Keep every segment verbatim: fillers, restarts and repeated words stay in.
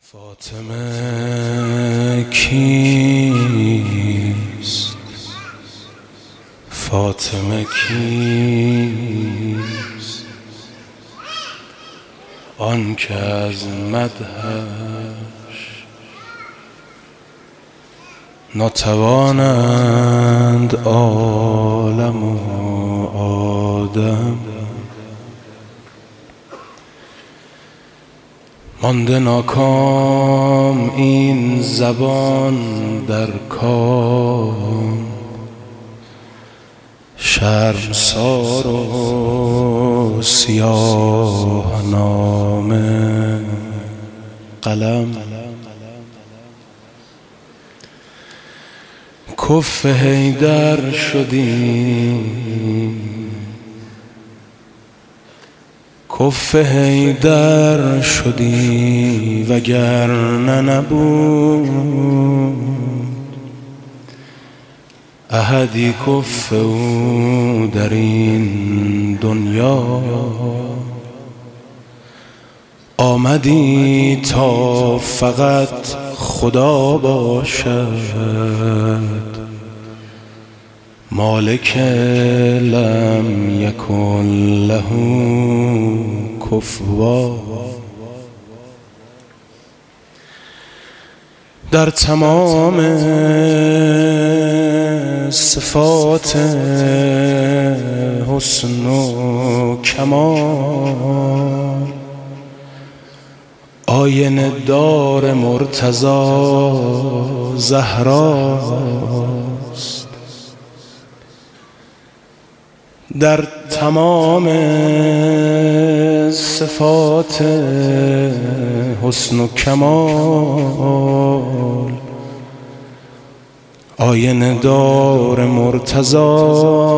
فاطمه کیست؟ فاطمه کیست؟ آن که از مدحش ناتوانند عالم و آدم، مانده ناکام این زبان در کام، شرمسار و سیاه نامه قلم. کف حیدر شدیم، کف حیدر شدی وگرنه نبود احدی کف او در این دنیا. آمدی تا فقط خدا باشد، مالک لم یکن له کفوا. در تمام صفات حسن و کمال، آینه دار مرتضی زهراست. در تمام صفات حسن و کمال، آینه دار مرتضی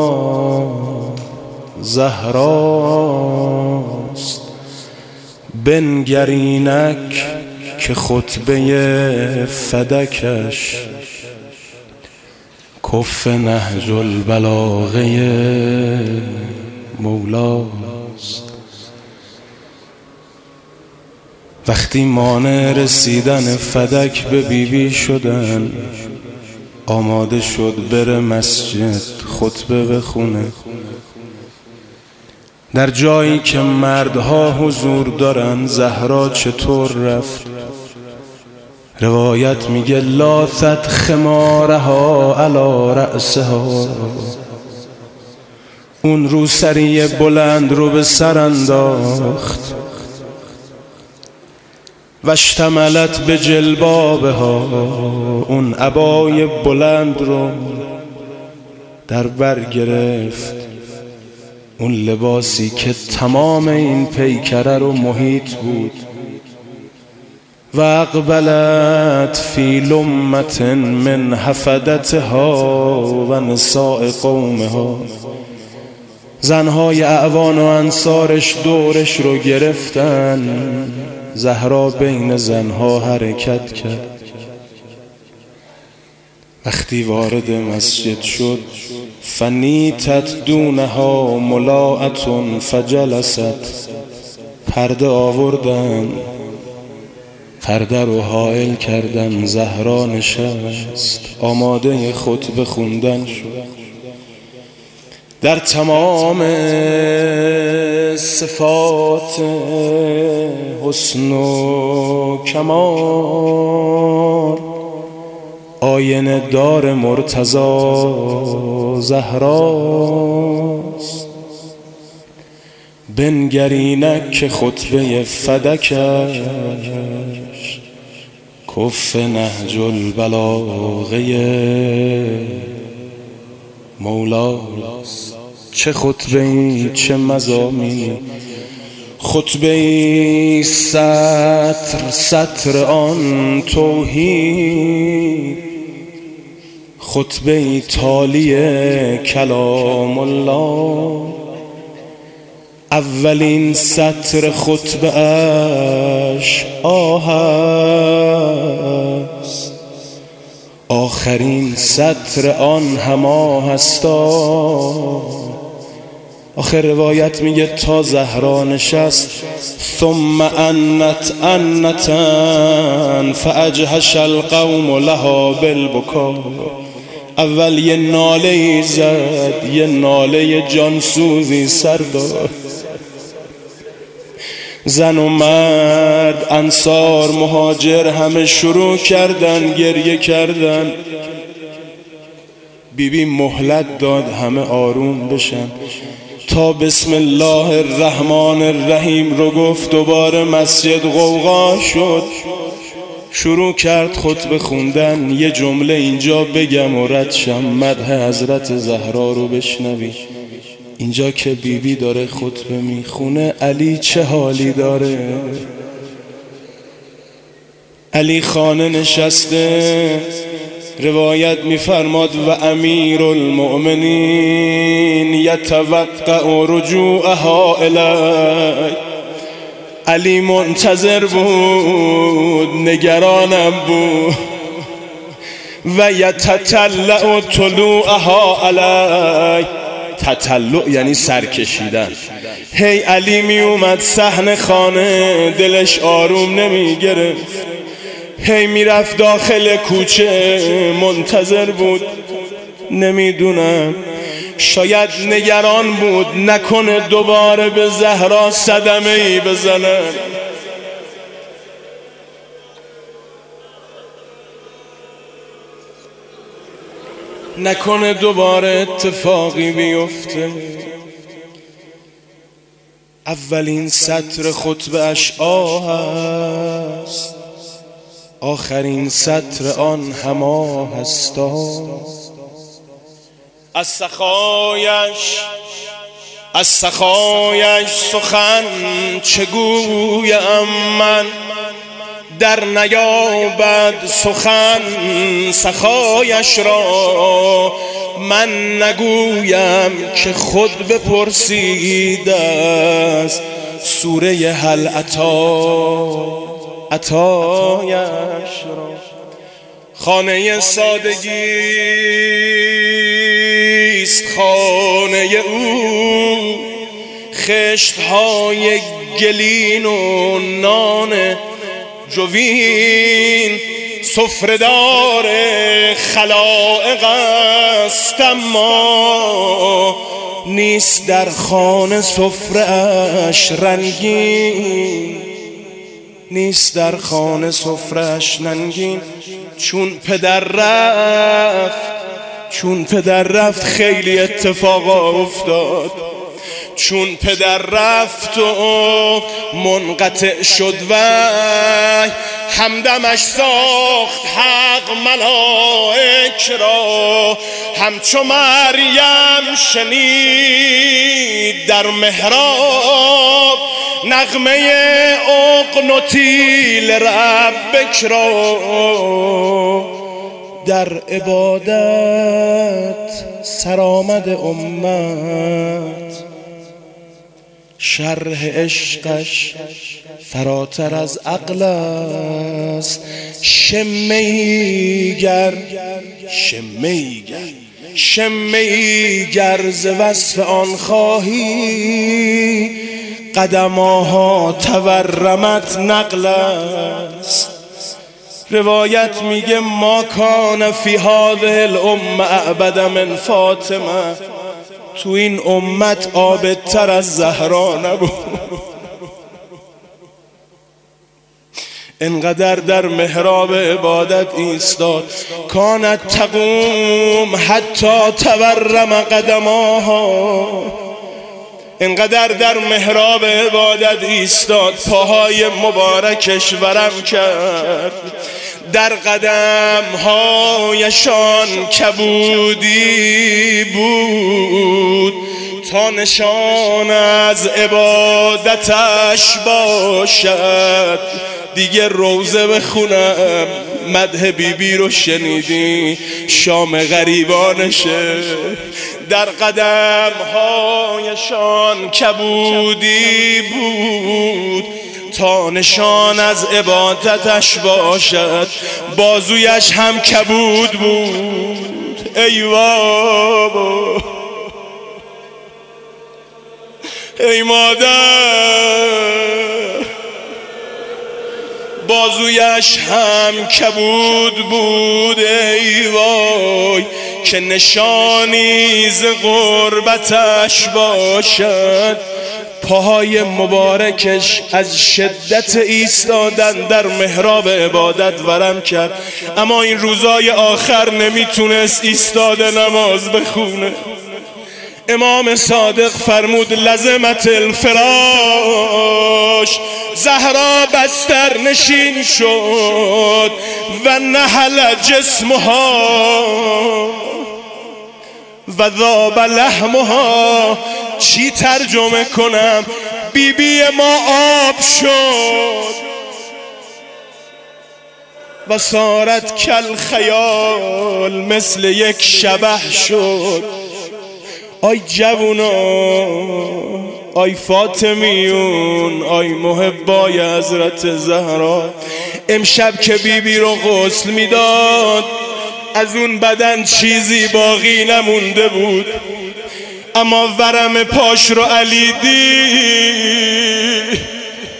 زهراست. بنگر اینک که خطبه فدکش کف نهج البلاغه مولاست. وقتی مانع رسیدن فدک به بیبی شدن، آماده شد بره مسجد خطبه بخونه. در جایی که مردها حضور دارن زهرا چطور رفت؟ روایت میگه لاثت خمارها علی رأسها، اون روسری بلند رو به سر انداخت. و اشتملت به جلبابها، اون عبای بلند رو در بر گرفت، اون لباسی که تمام این پیکره رو محیط بود. و اقبلت فی لمت من حفدتها و نساء قومها، زنهای اعوان و انصارش دورش رو گرفتن. زهرا بین زنها حرکت کرد. وقتی وارد مسجد شد، فنیتت دونها ملاعتون فجلست، پرده آوردن، پرده رو حائل کردن. زهرا نشست، آماده خطبه خوندن شد. در تمام صفات حسن و کمال، آینه دار مرتضی زهراست. بنگر اینک که خطبه فدکش کف نهج البلاغه مولاست. چه خطبه ای، چه مضامینی، خطبه ای سطر سطر آن توحید، خطبه ای تالی کلام الله. اولین سطر خطبه اش آه است، آخرین سطر آن هم آه استا. آخر روایت میگه تا زهرا نشست ثم انت انتن فاجهش القوم لها بالبکا. اول یه ناله زد، یه ناله جانسوزی سر داد. زن و مرد، انصار، مهاجر همه شروع کردن گریه کردن. بیبی مهلت داد همه آروم بشن تا بسم الله الرحمن الرحیم رو گفت. دوباره مسجد غوغا شد، شروع کرد خطبه خوندن. یه جمله اینجا بگم و رد شم، مدح حضرت زهرا رو بشنوی. اینجا که بیبی بی داره خطبه میخونه، علی چه حالی داره؟ علی خانه نشسته، روایت میفرماد و امیر المؤمنین یتوقع رجوعها الی. علی منتظر بود، نگرانم بود. و یتطلع طلوعها علی. تطلع یعنی سر کشیدن. هی علی می اومد صحن خانه، دلش آروم نمی گرفت. هی می رفت داخل کوچه، منتظر بود. نمیدونم، شاید نگران بود نکنه دوباره به زهرا صدمه ای بزنن. نکنه دوباره اتفاقی بیفته. اولین سطر خطبه اش آه است، آخرین سطر آن هم آه است. از سخایش از سخایش سخن چگویم من، در نیابد سخن سخایش را. من نگویم که خود بپرسید از سوره هل اتی عطایش را. خانه سادگیست خانه او، خشت‌های گلین و نان جوین. سفره‌دار خلائق است اما نیست در خانه سفره اش رنگین. نیست در خانه سفره اش رنگین. چون پدر رفت چون پدر رفت خیلی اتفاقا افتاد. چون پدر رفت و منقطع شد وحی، همدمش ساخت حق ملائک را. همچو مریم شنید در محراب، نغمه اقنتی لربک را. در عبادت سرآمد امت، شرح عشقش فراتر از عقل است. شمیگر شمیگر شمیگر ز وصف آن خواهی، قدماها تورمت نقل است. روایت میگه ما کان فی هذه الامه اعبد من فاطمه. تو این امت عابدتر از زهرا نبود. انقدر در محراب عبادت ایستاد. کانت تقوم حتی تورم قدماها. انقدر در محراب عبادت ایستاد، پاهای مبارکش ورم کرد. در قدمهایشان کبودی بود تا نشان از عبادتش باشد. دیگه روزه بخونم، مدح بیبی رو شنیدی، شام غریبانشه. در قدمهایشان کبودی بود تا نشان از عبادتش باشد. بازویش هم کبود بود. ای بابا ای مادر بازویش هم کبود بود، ای وای که نشانی ز غربتش باشد. پاهای مبارکش از شدت ایستادن در محراب عبادت ورم کرد، اما این روزای آخر نمیتونست ایستاده نماز بخونه. امام صادق فرمود لزمت الفراش، زهرا بستر نشین شد و نحل جسمها و ذاب لحمها. چی ترجمه کنم؟ بی بی ما آب شد و صارت کل خیال، مثل یک شبح شد. آی جوونا، آی فاطمیون، آی محبای حضرت زهرا، امشب که بیبی بی رو غسل میداد از اون بدن چیزی باقی نمونده بود، اما ورم پاش رو علی دید.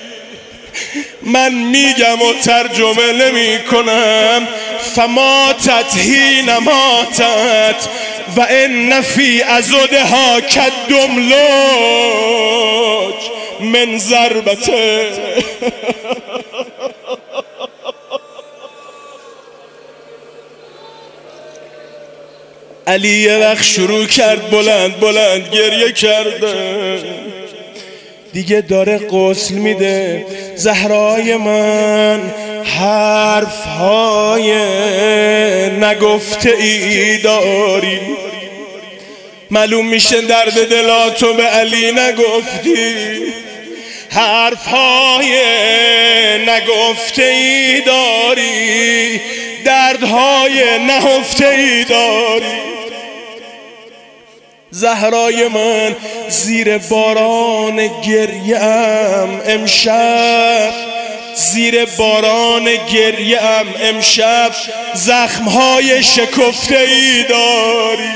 من میگم و ترجمه نمی کنم. فماتت حین ماتت و ان فی عضدها کالدملج من ضربته. علی یه وقت شروع کرد بلند بلند گریه کردن، دیگه داره غسل میده. زهرای من حرفهای نگفته ای داری، معلوم میشه درد دلاتو به علی نگفتی. حرفهای نگفته ای داری، دردهای نهفته ای داری. زهرای من زیر باران گریه‌ام امشب، زیر باران گریه‌ام امشب زخمهای شکفته ای داری.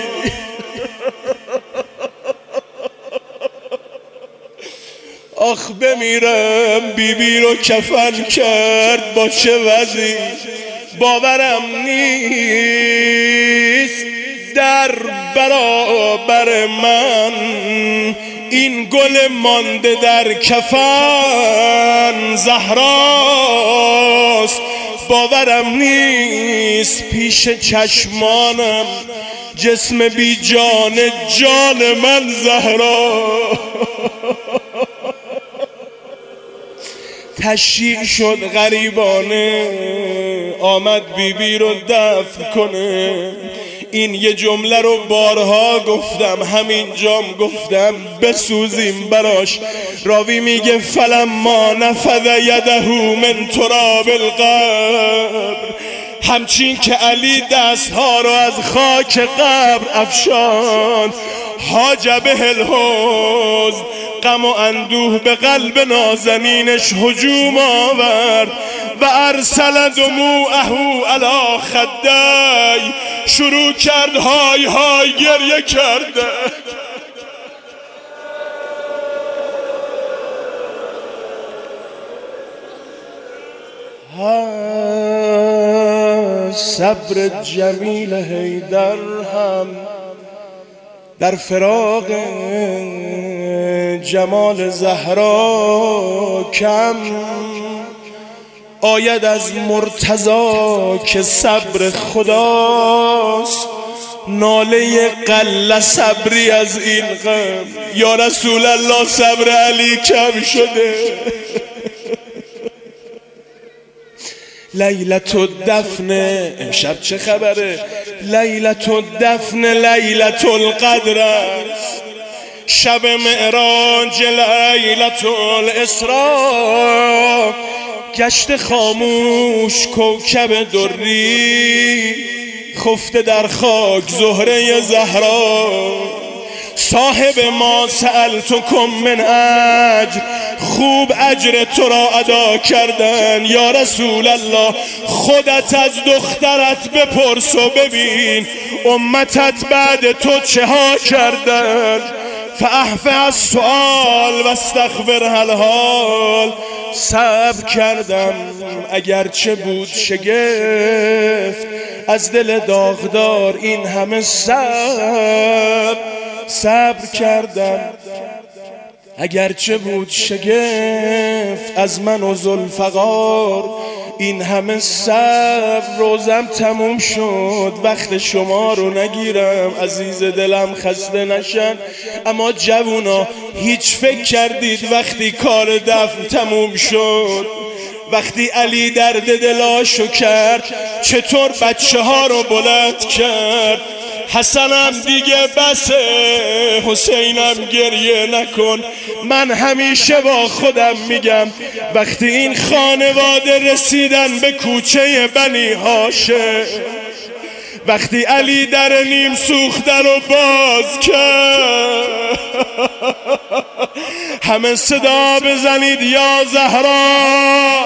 آخ بمیرم بیبی بی رو کفن کرد با چه وضعی، باورم نیست در برابر من این گل مانده در کفن زهراست. باورم نیست پیش چشمانم جسم بی جان جان من زهرا. تشییع شد غریبانه، آمد بیبی بی رو دفن کنه. این یه جمله رو بارها گفتم، همین جام گفتم بسوزیم براش. راوی میگه فلما نفذ یده من تراب القبر، همچین که علی دستها رو از خاک قبر افشان، حاجبه الحزن، غم و اندوه به قلب نازنینش هجوم آورد و ارسل دموعه علی خدی، شروع کرد های های گریه کرده. صبر جمیل حیدر هم در فراق جمال زهرا کم، آید از مرتضی که صبر خداست، ناله قل صبری از این غم. یا رسول الله صبر علی کم شده. لیلت الدفن امشب چه خبره؟ لیلت الدفن لیلت القدر است، شب معراج لیلت الاسراء. گشت خاموش کوکب دری، خفته در خاک زهره زهرا. صاحب ما سألتکم من اجر، خوب اجر تو را ادا کردن. یا رسول الله خودت از دخترت بپرس و ببین امتت بعد تو چه ها کردن. فاحفظ السؤال و استغفر الحال. صبر کردم اگرچه بود شگفت، از دل داغدار این همه صبر. صبر کردم اگرچه بود شگفت، از من و ذوالفقار این همه صبر. روزم تموم شد، وقت شما رو نگیرم، عزیز دلم خسته نشن. اما جوونا هیچ فکر کردید وقتی کار دفن تموم شد، وقتی علی درد دلاشو کرد، چطور بچه ها رو بلند کرد؟ حسنم دیگه بسه، حسینم گریه نکن. من همیشه با خودم میگم وقتی این خانواده رسیدن به کوچه بنی هاشم، وقتی علی در نیم سوخته رو باز کرد، همه صدا بزنید یا زهرا.